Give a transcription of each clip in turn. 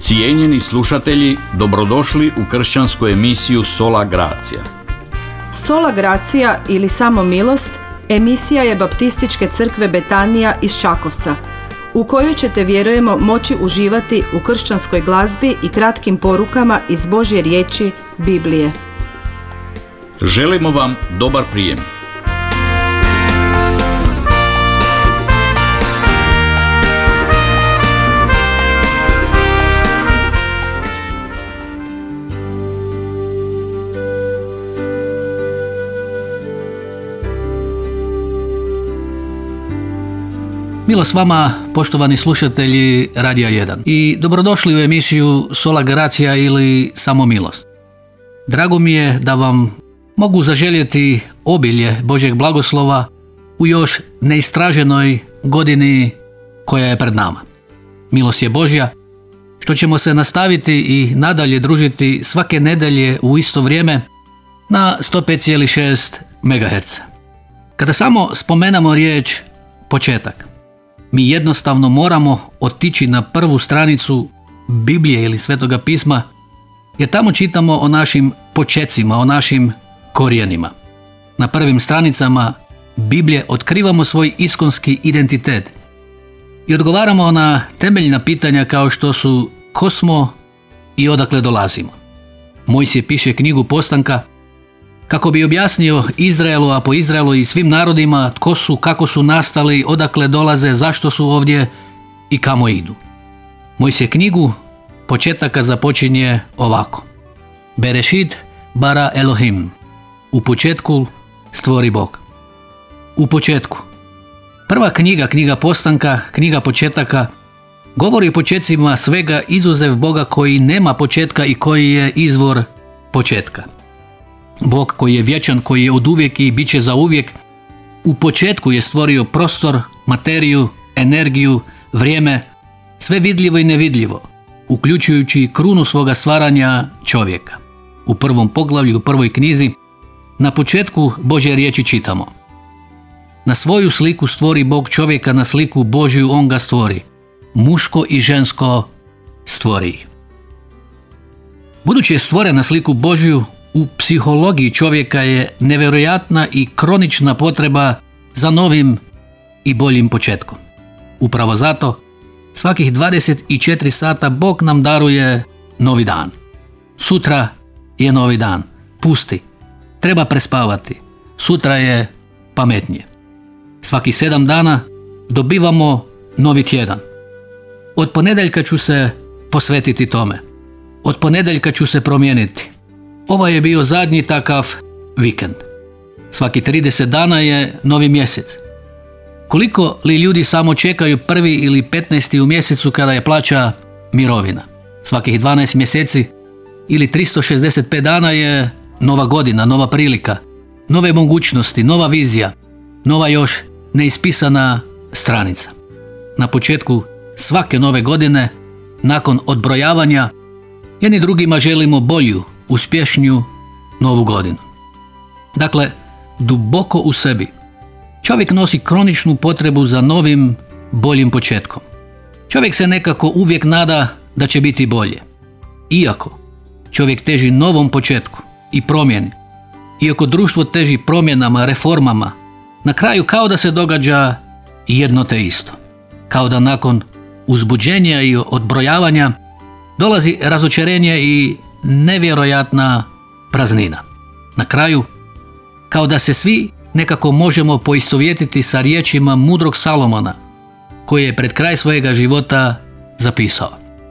Cijenjeni slušatelji, dobrodošli u kršćansku emisiju Sola Gracia. Sola Gracia ili Samo milost emisija je Baptističke crkve Betanija iz Čakovca, u kojoj ćete, vjerujemo, moći uživati u kršćanskoj glazbi i kratkim porukama iz Božje riječi, Biblije. Želimo vam dobar prijem. Milost vama, poštovani slušatelji Radija 1, i dobrodošli u emisiju Sola Gracia ili Samo milost. Drago mi je da vam mogu zaželjeti obilje Božjeg blagoslova u još neistraženoj godini koja je pred nama. Milost je Božja, što ćemo se nastaviti i nadalje družiti svake nedjelje u isto vrijeme na 105,6 MHz. Kada samo spomenemo riječ početak, mi jednostavno moramo otići na prvu stranicu Biblije ili Svetoga pisma, jer tamo čitamo o našim počecima, o našim korijenima. Na prvim stranicama Biblije otkrivamo svoj iskonski identitet i odgovaramo na temeljna pitanja kao što su ko smo i odakle dolazimo. Mojsije piše knjigu Postanka kako bi objasnio Izraelu, a po Izraelu i svim narodima tko su, kako su nastali, odakle dolaze, zašto su ovdje i kamo idu. Mojsije knjigu početaka započinje ovako. Berešit bara Elohim. U početku stvori Bog. U početku. Prva knjiga Postanka, knjiga početaka, govori o početcima svega izuzev Boga koji nema početka i koji je izvor početka. Bog koji je vječan, koji je oduvijek i bit će zauvijek, u početku je stvorio prostor, materiju, energiju, vrijeme, sve vidljivo i nevidljivo, uključujući krunu svoga stvaranja, čovjeka. U prvom poglavlju, u prvoj knjizi, na početku Božje riječi čitamo: na svoju sliku stvori Bog čovjeka, na sliku Božju on ga stvori, muško i žensko stvori ih. Budući je stvoren na sliku Božju, u psihologiji čovjeka je nevjerojatna i kronična potreba za novim i boljim početkom. Upravo zato svakih 24 sata Bog nam daruje novi dan. Sutra je novi dan. Pusti. Treba prespavati. Sutra je pametnije. Svaki 7 dana dobivamo novi tjedan. Od ponedjeljka ću se posvetiti tome. Od ponedjeljka ću se promijeniti. Ovo je bio zadnji takav vikend. Svaki 30 dana je novi mjesec. Koliko li ljudi samo čekaju 1. ili 15. u mjesecu kada je plaća mirovina? Svakih 12 mjeseci ili 365 dana je nova godina, nova prilika, nove mogućnosti, nova vizija, nova još neispisana stranica. Na početku svake nove godine, nakon odbrojavanja, jedni drugima želimo bolju, uspješniju novu godinu. Dakle, duboko u sebi čovjek nosi kroničnu potrebu za novim, boljim početkom. Čovjek se nekako uvijek nada da će biti bolje. Iako čovjek teži novom početku i promjeni, iako društvo teži promjenama, reformama, na kraju kao da se događa jedno te isto. Kao da nakon uzbuđenja i odbrojavanja dolazi razočarenje i nevjerojatna praznina. Na kraju, kao da se svi nekako možemo poistovjetiti sa riječima mudrog Salomona, koji je pred kraj svojega života zapisao: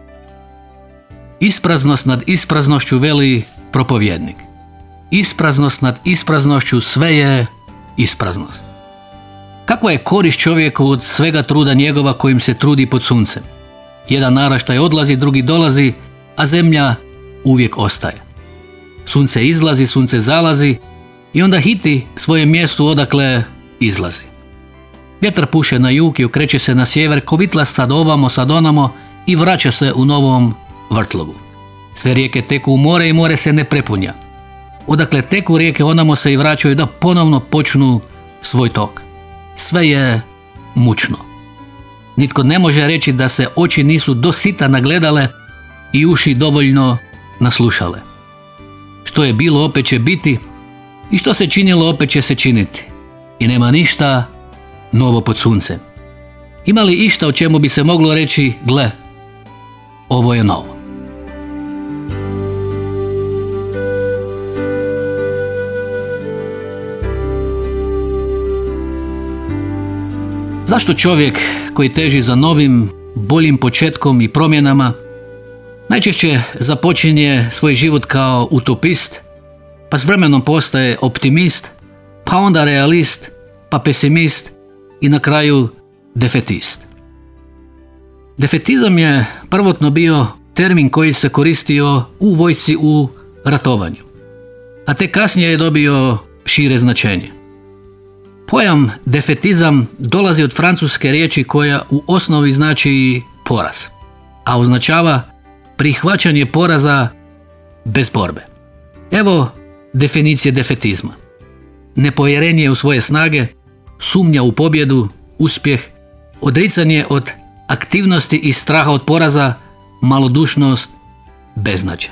ispraznost nad ispraznošću veli propovjednik. Ispraznost nad ispraznošću sve je ispraznost. Kakva je korist čovjeku od svega truda njegova kojim se trudi pod suncem? Jedan naraštaj odlazi, drugi dolazi, a zemlja uvijek ostaje. Sunce izlazi, sunce zalazi i onda hiti svoje mjestu odakle izlazi. Vjetar puše na jug i okreće se na sjever, kovitla sad ovamo, sad onamo i vraća se u novom vrtlogu. Sve rijeke teku u more i more se ne prepunja. Odakle teku rijeke onamo se i vraćaju da ponovno počnu svoj tok. Sve je mučno. Nitko ne može reći da se oči nisu do sita nagledale i uši dovoljno naslušale. Što je bilo opet će biti i što se činilo opet će se činiti. I nema ništa novo pod suncem. Ima li išta o čemu bi se moglo reći, gle, ovo je novo? Zašto čovjek koji teži za novim, boljim početkom i promjenama najčešće započinje svoj život kao utopist, pa s vremenom postaje optimist, pa onda realist, pa pesimist i na kraju defetist? Defetizam je prvotno bio termin koji se koristio u vojsci u ratovanju, a tek kasnije je dobio šire značenje. Pojam defetizam dolazi od francuske riječi koja u osnovi znači poraz, a označava prihvaćanje poraza bez borbe. Evo definicije defetizma: nepovjerenje u svoje snage, sumnja u pobjedu, uspjeh, odricanje od aktivnosti i straha od poraza, malodušnost, beznađe.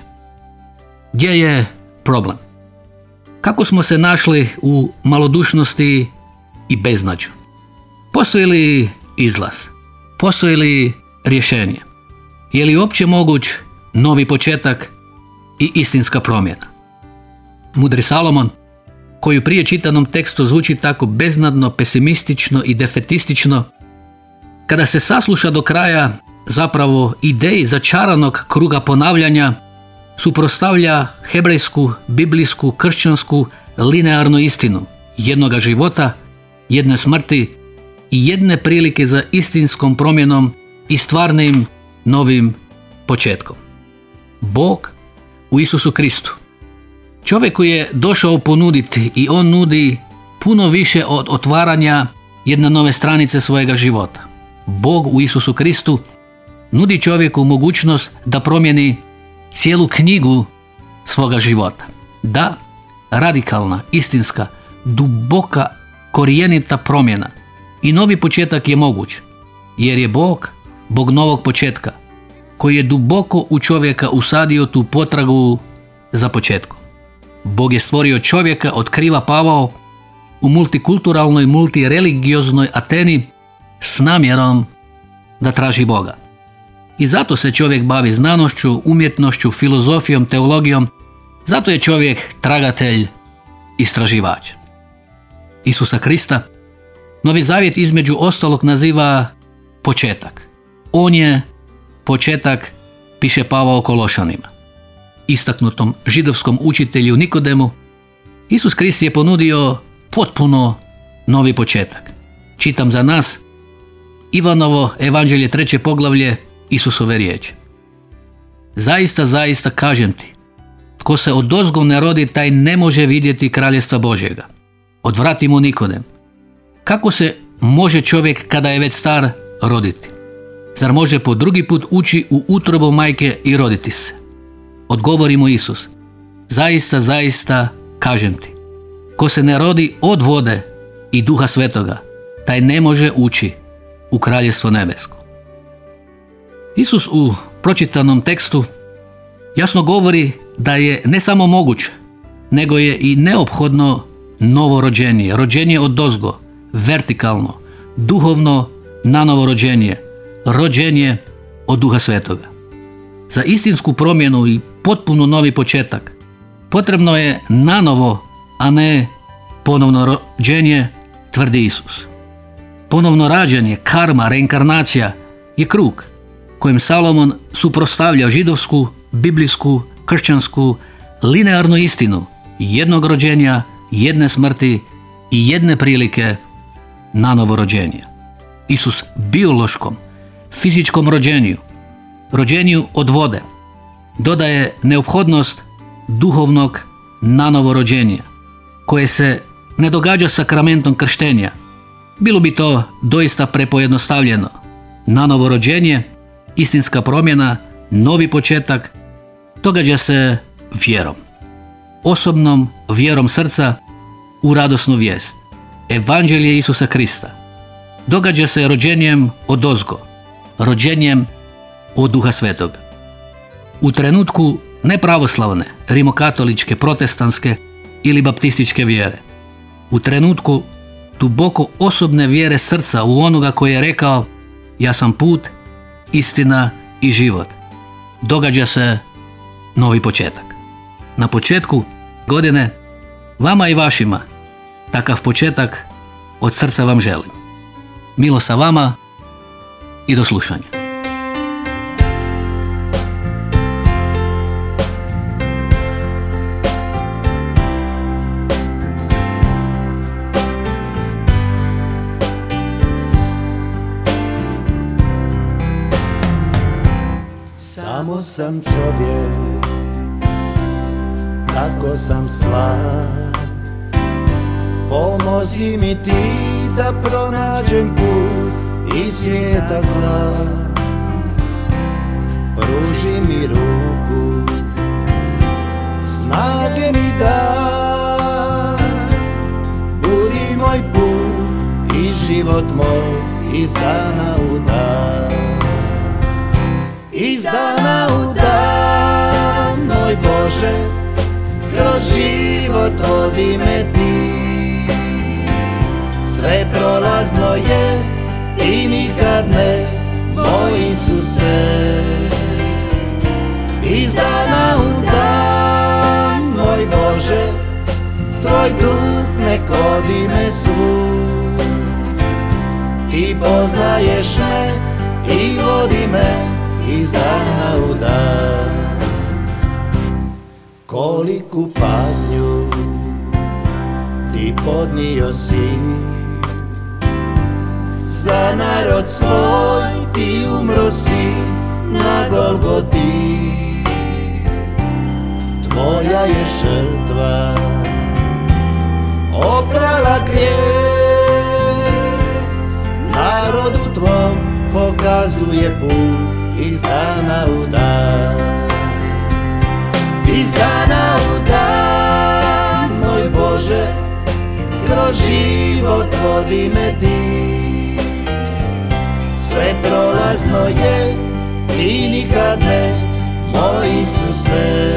Gdje je problem? Kako smo se našli u malodušnosti i beznađu? Postoji li izlaz? Postoji li rješenje? Je li uopće moguć novi početak i istinska promjena? Mudri Salomon, koji u prije čitanom tekstu zvuči tako beznadno, pesimistično i defetistično, kada se sasluša do kraja, zapravo ideji začaranog kruga ponavljanja suprotstavlja hebrejsku, biblijsku, kršćansku, linearnu istinu jednoga života, jedne smrti i jedne prilike za istinskom promjenom i stvarnim novim početkom. Bog u Isusu Kristu. Čovjeku je došao ponuditi i on nudi puno više od otvaranja jedne nove stranice svojega života. Bog u Isusu Kristu nudi čovjeku mogućnost da promijeni cijelu knjigu svoga života. Da, radikalna, istinska, duboka, korijenita promjena i novi početak je moguć, jer je Bog novog početka, koji je duboko u čovjeka usadio tu potragu za početkom. Bog je stvorio čovjeka, otkriva Pavao, u multikulturalnoj, multireligijoznoj Ateni s namjerom da traži Boga. I zato se čovjek bavi znanošću, umjetnošću, filozofijom, teologijom. Zato je čovjek tragatelj, istraživač. Isusa Krista Novi Zavjet između ostalog naziva početak. On je početak, piše Pavao Kološanima. Istaknutom židovskom učitelju Nikodemu, Isus Krist je ponudio potpuno novi početak. Čitam za nas Ivanovo evanđelje 3. poglavlje, Isusove riječi. Zaista, zaista kažem ti, tko se odozgo ne rodi, taj ne može vidjeti kraljestva Božjega. Odvrati mu Nikodem. Kako se može čovjek kada je već star roditi? Zar može po drugi put ući u utrobu majke i roditi se? Odgovori mu Isus. Zaista, zaista kažem ti, ko se ne rodi od vode i Duha Svetoga, taj ne može ući u kraljestvo nebesko. Isus u pročitanom tekstu jasno govori da je ne samo moguć, nego je i neophodno novo rođenje, rođenje odozgo, vertikalno, duhovno nanovo rođenje od Duha Svetoga. Za istinsku promjenu i potpuno novi početak potrebno je nanovo, a ne ponovno rođenje, tvrdi Isus. Ponovno rađanje, karma, reinkarnacija je krug kojem Salomon suprotstavlja židovsku, biblijsku, kršćansku, linearnu istinu jednog rođenja, jedne smrti i jedne prilike na novo rođenje. Isus biološkom, fizičkom rođenju od vode, dodaje neophodnost duhovnog nanovo rođenja, koje se ne događa sakramentom krštenja. Bilo bi to doista prepojednostavljeno. Nanovo rođenje, istinska promjena, novi početak, događa se vjerom. Osobnom vjerom srca u radosnu vijest. Evanđelje Isusa Krista. Događa se rođenjem odozgo, rođenjem od Duha Svetoga. U trenutku nepravoslavne, rimokatoličke, protestantske ili baptističke vjere. U trenutku duboko osobne vjere srca u onoga koji je rekao: ja sam put, istina i život. Događa se novi početak. Na početku godine vama i vašima takav početak od srca vam želim. Milo sa vama i do slušanja. Samo sam čovjek, tako sam slab. Pomozi mi ti da pronađem put iz svijeta zla. Pruži mi ruku, snage mi daj. Budi moj put i život moj iz dana u dan. Iz dana u dan, moj Bože, kroz život vodi me ti. Sve prolazno je i nikad ne, moj Isuse. Iz dana u dan, moj Bože, tvoj duh nek vodi me svud. Ti poznaješ me i vodi me iz dana u dan. Koliku patnju ti podnio si, za narod svoj ti umro si na Golgoti. Tvoja je žrtva oprala grijeh, narodu tvom pokazuje put iz dana u dan. Iz dana u dan, moj Bože, kroz život vodi me ti. Sve prolazno je i nikad ne, moj Isuse.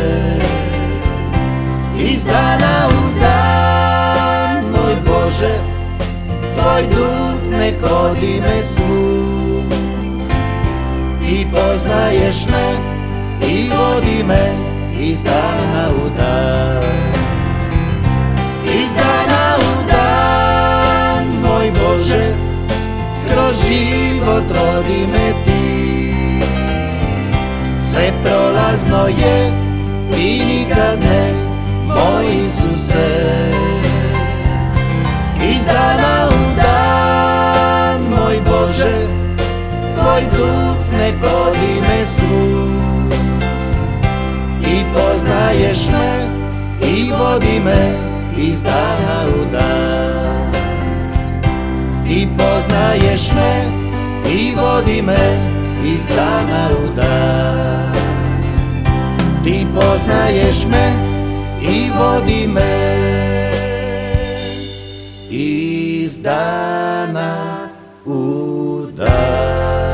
Iz dana u dan, moj Bože, tvoj duh nek vodi me svud. Ti poznaješ me i vodi me iz dana u dan. Iz dana u dan, moj Bože, kroz život vodi me ti. Sve prolazno je i nikad ne, moj Isuse. Iz dana u dan, moj Bože, tvoj duh nek vodi me svud. Ti poznaješ me i vodi me iz dana u dan. Ti poznaješ me i vodi me iz dana u dan. Ti poznaješ me i vodi me iz dana u dan.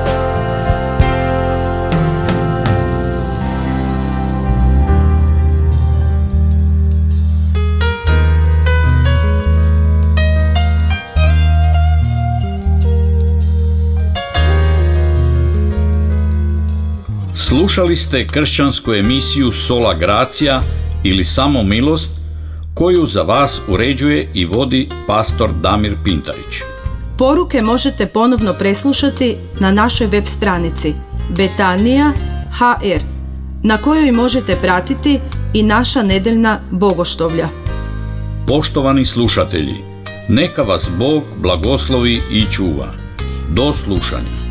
Slušali ste kršćansku emisiju Sola Gracia ili Samo milost, koju za vas uređuje i vodi pastor Damir Pintarić. Poruke možete ponovno preslušati na našoj web stranici Betanija.hr, na kojoj možete pratiti i naša nedeljna bogoštovlja. Poštovani slušatelji, neka vas Bog blagoslovi i čuva. Do slušanja.